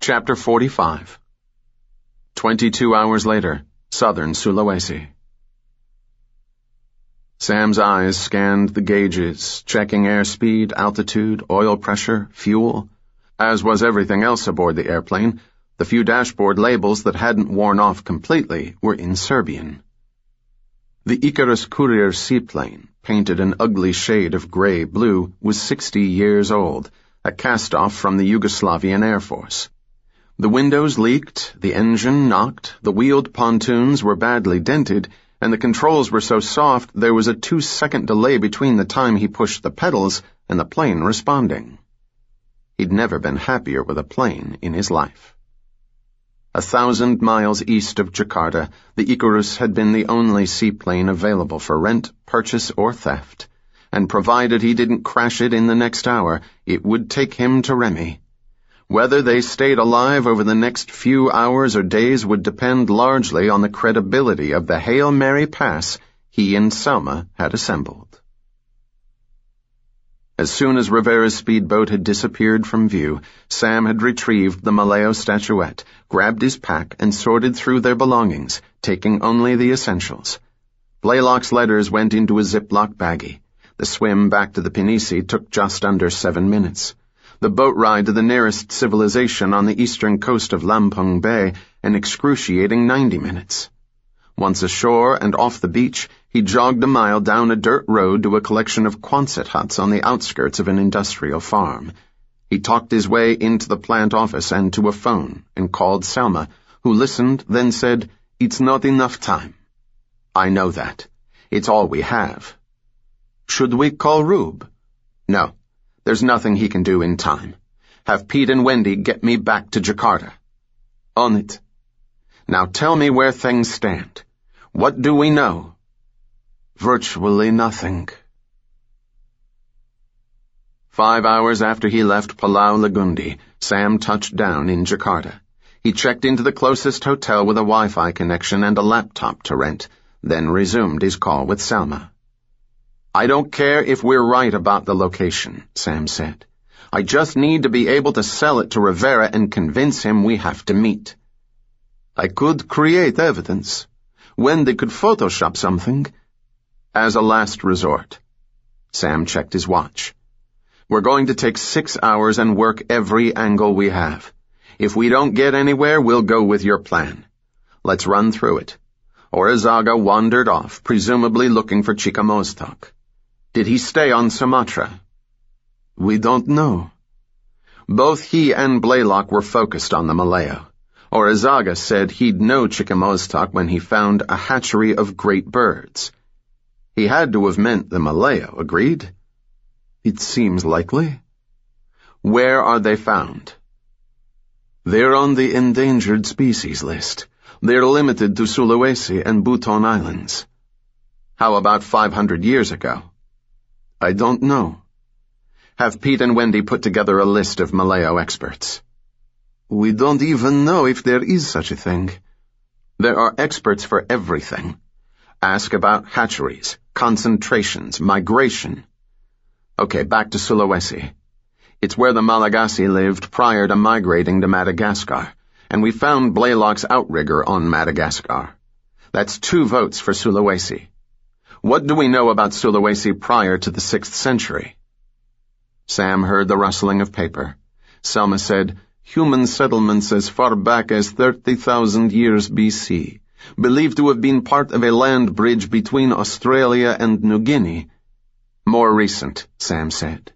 Chapter 45. 22 hours later, southern Sulawesi. Sam's eyes scanned the gauges, checking airspeed, altitude, oil pressure, fuel. As was everything else aboard the airplane, the few dashboard labels that hadn't worn off completely were in Serbian. The Icarus Courier seaplane, painted an ugly shade of gray-blue, was 60 years old, a cast-off from the Yugoslavian Air Force. The windows leaked, the engine knocked, the wheeled pontoons were badly dented, and the controls were so soft there was a 2-second delay between the time he pushed the pedals and the plane responding. He'd never been happier with a plane in his life. 1,000 miles east of Jakarta, the Icarus had been the only seaplane available for rent, purchase, or theft, and provided he didn't crash it in the next hour, it would take him to Remy. Whether they stayed alive over the next few hours or days would depend largely on the credibility of the Hail Mary pass he and Selma had assembled. As soon as Rivera's speedboat had disappeared from view, Sam had retrieved the Maleo statuette, grabbed his pack, and sorted through their belongings, taking only the essentials. Blaylock's letters went into a Ziploc baggie. The swim back to the Pinisi took just under 7 minutes. The boat ride to the nearest civilization on the eastern coast of Lampung Bay, an excruciating 90 minutes. Once ashore and off the beach, he jogged a mile down a dirt road to a collection of Quonset huts on the outskirts of an industrial farm. He talked his way into the plant office and to a phone and called Selma, who listened, then said, "It's not enough time." "I know that. It's all we have." "Should we call Rube?" "No. There's nothing he can do in time. Have Pete and Wendy get me back to Jakarta." "On it." "Now tell me where things stand. What do we know?" "Virtually nothing." 5 hours after he left Palau Lagundi, Sam touched down in Jakarta. He checked into the closest hotel with a Wi-Fi connection and a laptop to rent, then resumed his call with Selma. "I don't care if we're right about the location," Sam said. "I just need to be able to sell it to Rivera and convince him we have to meet." "I could create evidence. Wendy could Photoshop something." "As a last resort." Sam checked his watch. "We're going to take 6 hours and work every angle we have. If we don't get anywhere, we'll go with your plan. Let's run through it." Orizaba wandered off, presumably looking for Chika Mostok. "Did he stay on Sumatra?" "We don't know." Both he and Blaylock were focused on the Maleo. Orizaba said he'd know Chika Mostok when he found a hatchery of great birds. He had to have meant the Maleo, agreed? "It seems likely." "Where are they found?" "They're on the endangered species list. They're limited to Sulawesi and Buton Islands." "How about 500 years ago?" "I don't know." "Have Pete and Wendy put together a list of Maleo experts?" "We don't even know if there is such a thing." "There are experts for everything. Ask about hatcheries, concentrations, migration." "Okay, back to Sulawesi. It's where the Malagasy lived prior to migrating to Madagascar, and we found Blaylock's outrigger on Madagascar. That's 2 votes for Sulawesi. What do we know about Sulawesi prior to the 6th century? Sam heard the rustling of paper. Selma said, "Human settlements as far back as 30,000 years BC, believed to have been part of a land bridge between Australia and New Guinea." "More recent," Sam said.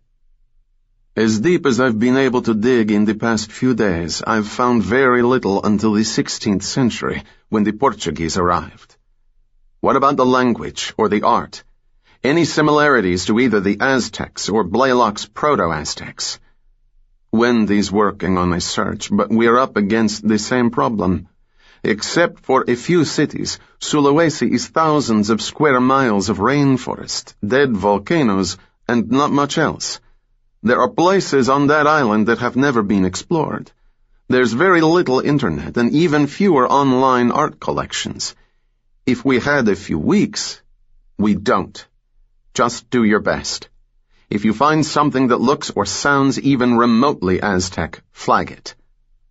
"As deep as I've been able to dig in the past few days, I've found very little until the 16th century, when the Portuguese arrived." "What about the language or the art? Any similarities to either the Aztecs or Blaylock's Proto-Aztecs?" "Wendy's working on a search, but we're up against the same problem. Except for a few cities, Sulawesi is thousands of square miles of rainforest, dead volcanoes, and not much else. There are places on that island that have never been explored. There's very little internet and even fewer online art collections. If we had a few weeks..." "We don't. Just do your best. If you find something that looks or sounds even remotely Aztec, flag it."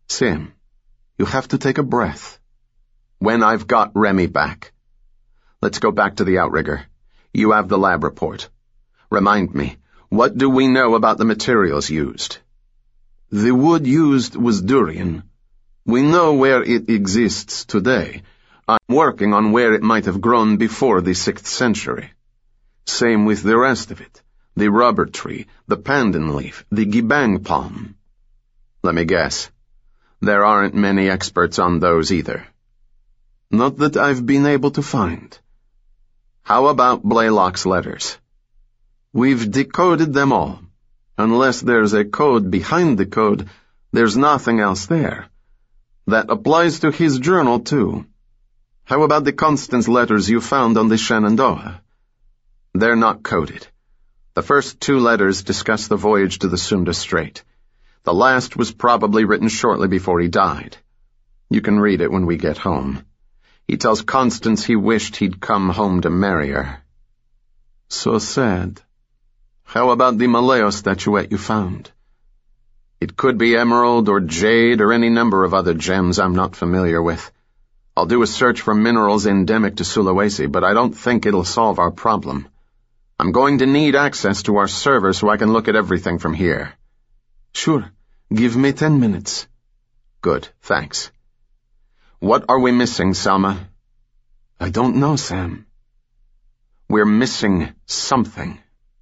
Sam, you have to take a breath. When I've got Remy back. Let's go back to the outrigger. You have the lab report. Remind me, what do we know about the materials used? The wood used was durian. We know where it exists today. I'm working on where it might have grown before the 6th century. Same with the rest of it. The rubber tree, the pandan leaf, the gibang palm. Let me guess. There aren't many experts on those either. Not that I've been able to find. How about Blaylock's letters? We've decoded them all. Unless there's a code behind the code, there's nothing else there. That applies to his journal, too. How about the Constance letters you found on the Shenandoah? They're not coded. The first 2 letters discuss the voyage to the Sunda Strait. The last was probably written shortly before he died. You can read it when we get home. He tells Constance he wished he'd come home to marry her. So sad. How about the Maleo statuette you found? It could be emerald or jade or any number of other gems I'm not familiar with. I'll do a search for minerals endemic to Sulawesi, but I don't think it'll solve our problem. I'm going to need access to our server so I can look at everything from here. Sure. Give me 10 minutes. Good, thanks. What are we missing, Selma? I don't know, Sam. We're missing something.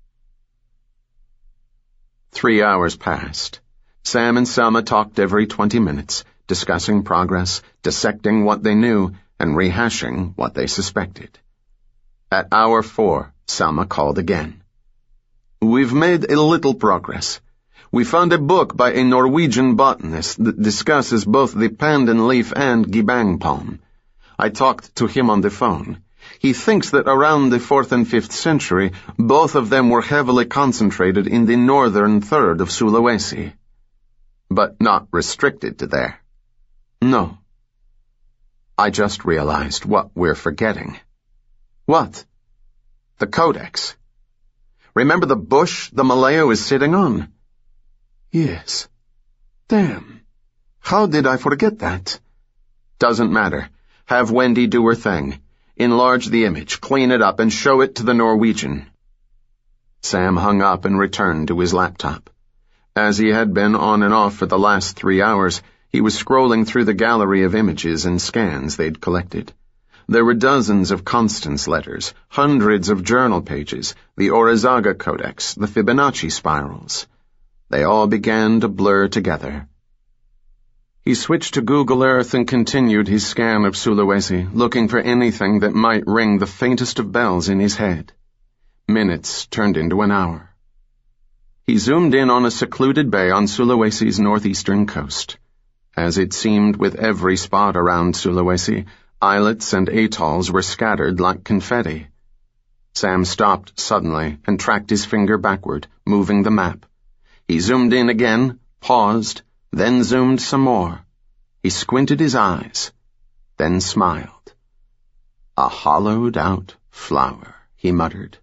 3 hours passed. Sam and Selma talked every 20 minutes, discussing progress, dissecting what they knew, and rehashing what they suspected. At hour 4, Selma called again. We've made a little progress. We found a book by a Norwegian botanist that discusses both the pandan leaf and gibang palm. I talked to him on the phone. He thinks that around the 4th and 5th century, both of them were heavily concentrated in the northern third of Sulawesi. But not restricted to there. No. I just realized what we're forgetting. What? The codex. Remember the bush the Maleo is sitting on? Yes. Damn. How did I forget that? Doesn't matter. Have Wendy do her thing. Enlarge the image, clean it up, and show it to the Norwegian. Sam hung up and returned to his laptop. As he had been on and off for the last 3 hours, he was scrolling through the gallery of images and scans they'd collected. There were dozens of Constance letters, hundreds of journal pages, the Orizaga Codex, the Fibonacci spirals. They all began to blur together. He switched to Google Earth and continued his scan of Sulawesi, looking for anything that might ring the faintest of bells in his head. Minutes turned into an hour. He zoomed in on a secluded bay on Sulawesi's northeastern coast. As it seemed with every spot around Sulawesi, islets and atolls were scattered like confetti. Sam stopped suddenly and tracked his finger backward, moving the map. He zoomed in again, paused, then zoomed some more. He squinted his eyes, then smiled. A hollowed-out flower, he muttered.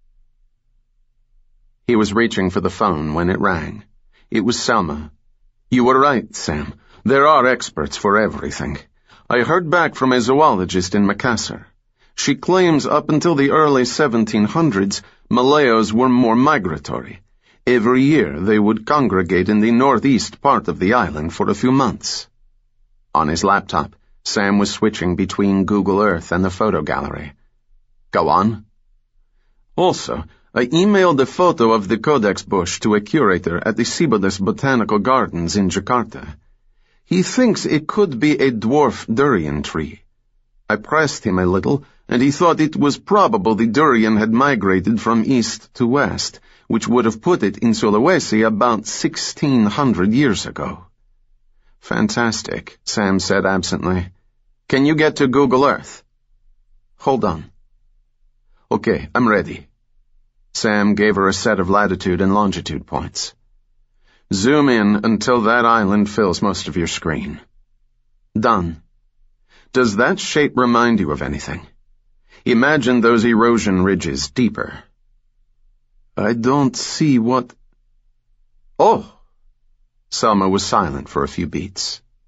He was reaching for the phone when it rang. It was Selma. You were right, Sam. There are experts for everything. I heard back from a zoologist in Makassar. She claims up until the early 1700s, Malays were more migratory. Every year they would congregate in the northeast part of the island for a few months. On his laptop, Sam was switching between Google Earth and the photo gallery. Go on. Also, I emailed a photo of the Codex bush to a curator at the Cibodas Botanical Gardens in Jakarta. He thinks it could be a dwarf durian tree. I pressed him a little, and he thought it was probable the durian had migrated from east to west, which would have put it in Sulawesi about 1,600 years ago. Fantastic, Sam said absently. Can you get to Google Earth? Hold on. Okay, I'm ready. Sam gave her a set of latitude and longitude points. Zoom in until that island fills most of your screen. Done. Does that shape remind you of anything? Imagine those erosion ridges deeper. I don't see what... Oh! Selma was silent for a few beats.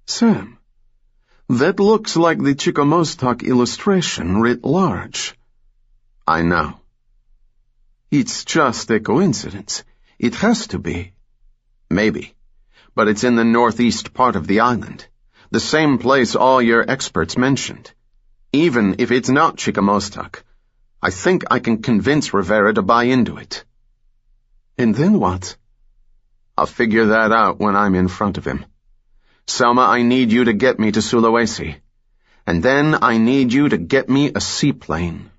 Sam, that looks like the Chicomoztoc illustration writ large. I know. It's just a coincidence. It has to be. Maybe. But it's in the northeast part of the island. The same place all your experts mentioned. Even if it's not Chicomoztoc, I think I can convince Rivera to buy into it. And then what? I'll figure that out when I'm in front of him. Selma, I need you to get me to Sulawesi. And then I need you to get me a seaplane.